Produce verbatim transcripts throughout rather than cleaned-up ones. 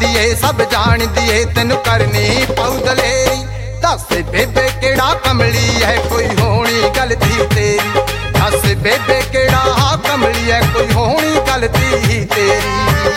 दी ए सब जान दी ए तेनू करनी पाऊ दलेरी। दस बेबे केड़ा कमली है कोई होनी गलती तेरी। दस बेबे केड़ा कमली है कोई होनी गलती तेरी।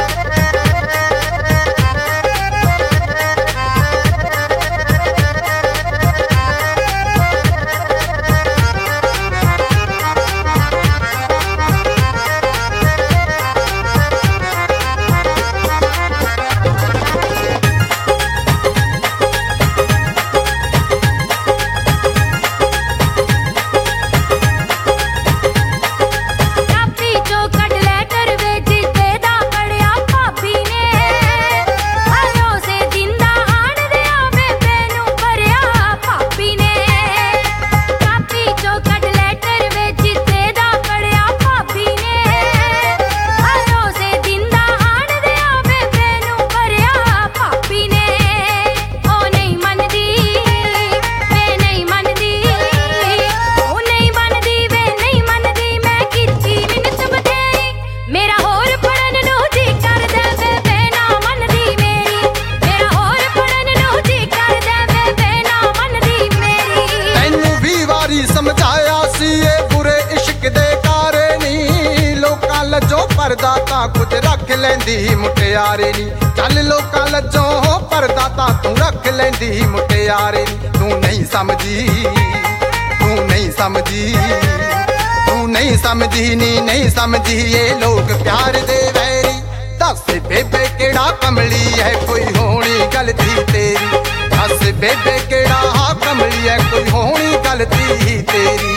लज्जों परदा तां कुछ रख लेंदी मुटियारे नी। चल लोकां लज्जों परदा तां तू रख लेंदी मुटियारे नी। तू नहीं समझी तू नहीं समझी तू नहीं समझी नी नहीं समझी ये लोग प्यार दे वैरी। दस बेबे केड़ा कमली है कोई होनी गलती तेरी। दस बेबे केड़ा कमली है कोई होनी गलती तेरी।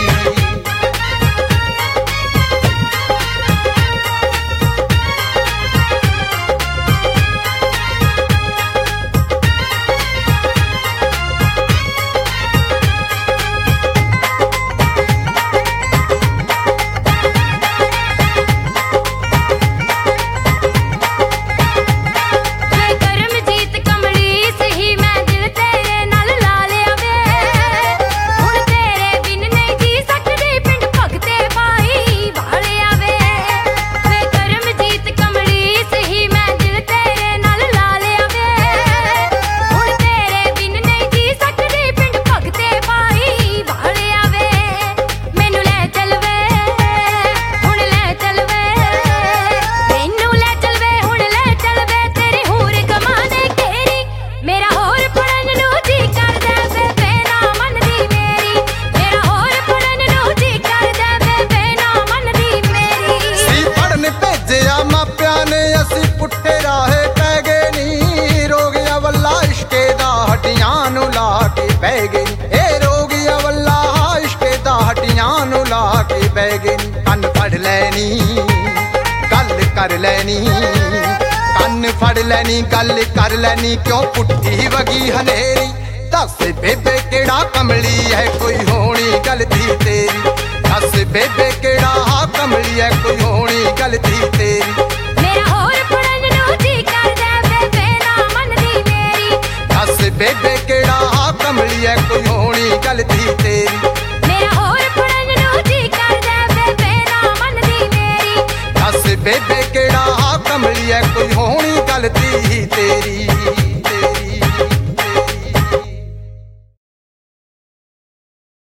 कन फड़ लैनी गल कर लैनी कन फड़ लैनी गल कर लैनी क्यों पुट्ठी वगी हनेरी। दस बेबे केड़ा कमली है कोई होनी गलती तेरी। दस बेबे केड़ा कमली है कोई होनी गलती तेरी। मेरा होर पड़न नू जी करदा बेबे ना मनदी मेरी। दस बेबे केड़ा कमली है कोई होनी गलती तेरी। मेरा होर पड़न नू जी करदा बेबे ना मनदी मेरी। दस बेबे केड़ा कमली है कोई होनी गलती तेरी।